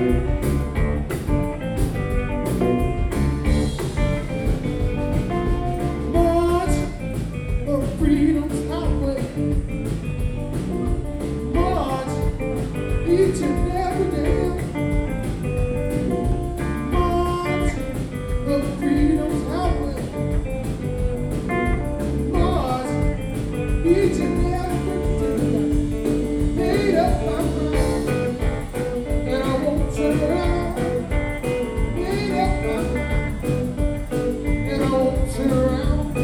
March of freedom's highway. March each and every day. March of freedom's highway. March each and every day. Made up my mind, and I won't turn around. Made up my mind, and I won't turn around.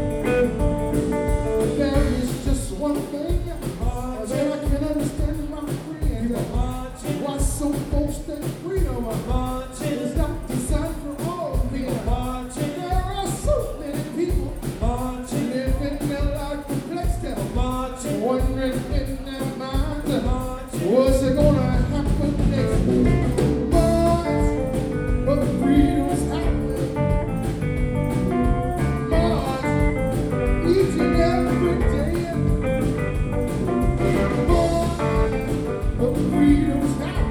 There is just one thing that I can understand, my friend. Why some folks think freedom is not designed for all men. There are so many people living their life perplexed, wondering in their minds, what's it gonna happen next? March of freedom's highway. March each and every day. March of freedom's highway.